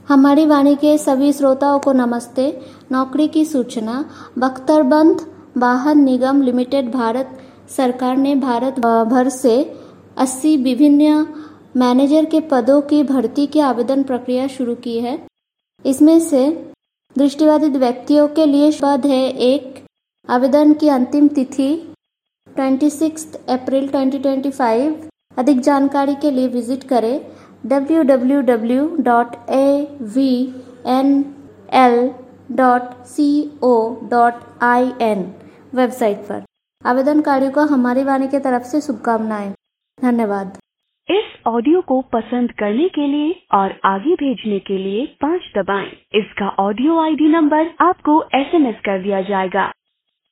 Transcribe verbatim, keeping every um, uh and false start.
हमारी वाणी के सभी श्रोताओं को नमस्ते। नौकरी की सूचना। बख्तरबंद वाहन निगम लिमिटेड भारत सरकार ने भारत भर से अस्सी विभिन्न मैनेजर के पदों की भर्ती की आवेदन प्रक्रिया शुरू की है। इसमें से दृष्टिबाधित व्यक्तियों के लिए पद है एक। आवेदन की अंतिम तिथि छब्बीस अप्रैल दो हज़ार पच्चीस। अधिक जानकारी के लिए विजिट करें W W W dot A V N L dot co dot I N website पर। आवेदनकारियों को हमारी वाणी की तरफ से शुभकामनाएं। धन्यवाद। इस ऑडियो को पसंद करने के लिए और आगे भेजने के लिए पाँच दबाएं। इसका ऑडियो आईडी नंबर आपको एसएमएस कर दिया जाएगा।